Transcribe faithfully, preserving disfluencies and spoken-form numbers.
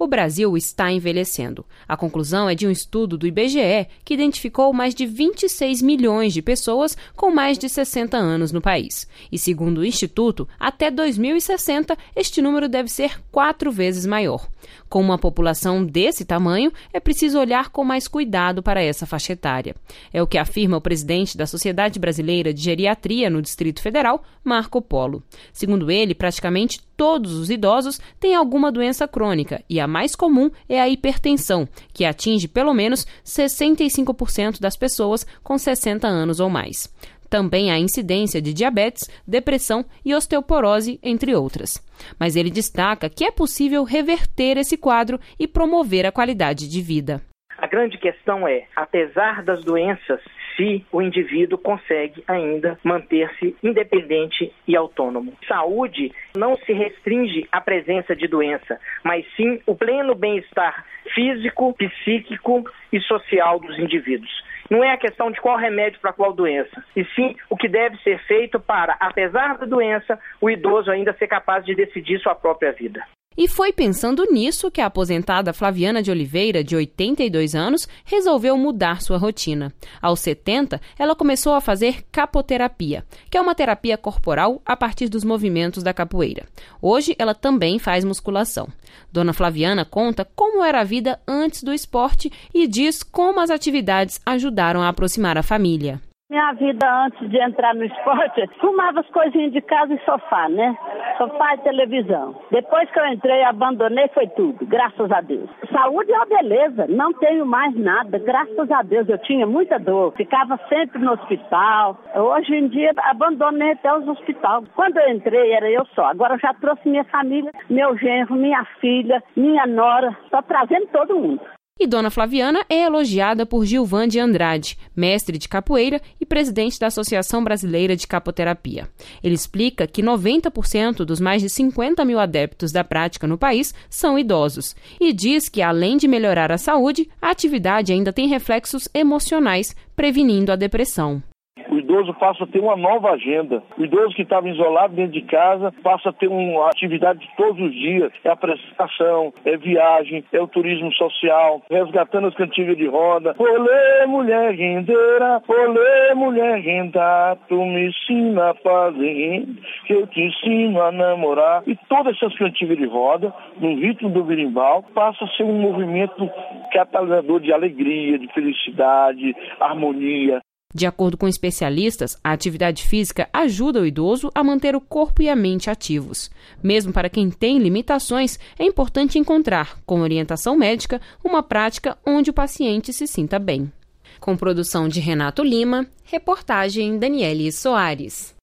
o Brasil está envelhecendo. A conclusão é de um estudo do I B G E que identificou mais de vinte e seis milhões de pessoas com mais de sessenta anos no país. E segundo o Instituto, até dois mil e sessenta, este número deve ser quatro vezes maior. Com uma população desse tamanho, é preciso olhar com mais cuidado para essa faixa etária. É o que afirma o presidente da Sociedade Brasileira de Geriatria no Distrito Federal, Marco Polo. Segundo ele, praticamente todos os idosos têm alguma doença crônica e a mais comum é a hipertensão, que atinge pelo menos sessenta e cinco por cento das pessoas com sessenta anos ou mais. Também há incidência de diabetes, depressão e osteoporose, entre outras. Mas ele destaca que é possível reverter esse quadro e promover a qualidade de vida. A grande questão é, apesar das doenças, se o indivíduo consegue ainda manter-se independente e autônomo. Saúde não se restringe à presença de doença, mas sim o pleno bem-estar físico, psíquico e social dos indivíduos. Não é a questão de qual remédio para qual doença, e sim o que deve ser feito para, apesar da doença, o idoso ainda ser capaz de decidir sua própria vida. E foi pensando nisso que a aposentada Flaviana de Oliveira, de oitenta e dois anos, resolveu mudar sua rotina. Aos setenta, ela começou a fazer capoterapia, que é uma terapia corporal a partir dos movimentos da capoeira. Hoje, ela também faz musculação. Dona Flaviana conta como era a vida antes do esporte e diz como as atividades ajudaram a aproximar a família. Minha vida antes de entrar no esporte, fumava as coisinhas de casa e sofá, né? Sofá e televisão. Depois que eu entrei, abandonei, foi tudo, graças a Deus. Saúde é uma beleza, não tenho mais nada, graças a Deus. Eu tinha muita dor, ficava sempre no hospital. Hoje em dia, abandonei até os hospitais. Quando eu entrei, era eu só. Agora eu já trouxe minha família, meu genro, minha filha, minha nora, estou trazendo todo mundo. E Dona Flaviana é elogiada por Gilvan de Andrade, mestre de capoeira e presidente da Associação Brasileira de Capoterapia. Ele explica que noventa por cento dos mais de cinquenta mil adeptos da prática no país são idosos e diz que, além de melhorar a saúde, a atividade ainda tem reflexos emocionais, prevenindo a depressão. O idoso passa a ter uma nova agenda. O idoso que estava isolado dentro de casa passa a ter uma atividade todos os dias. É a prestação, é viagem, é o turismo social, resgatando as cantigas de roda. Olê, mulher rendeira, olê, mulher renda, tu me ensina a fazer, que eu te ensino a namorar. E todas essas cantigas de roda, no ritmo do berimbau, passa a ser um movimento catalisador de alegria, de felicidade, harmonia. De acordo com especialistas, a atividade física ajuda o idoso a manter o corpo e a mente ativos. Mesmo para quem tem limitações, é importante encontrar, com orientação médica, uma prática onde o paciente se sinta bem. Com produção de Renato Lima, reportagem Daniele Soares.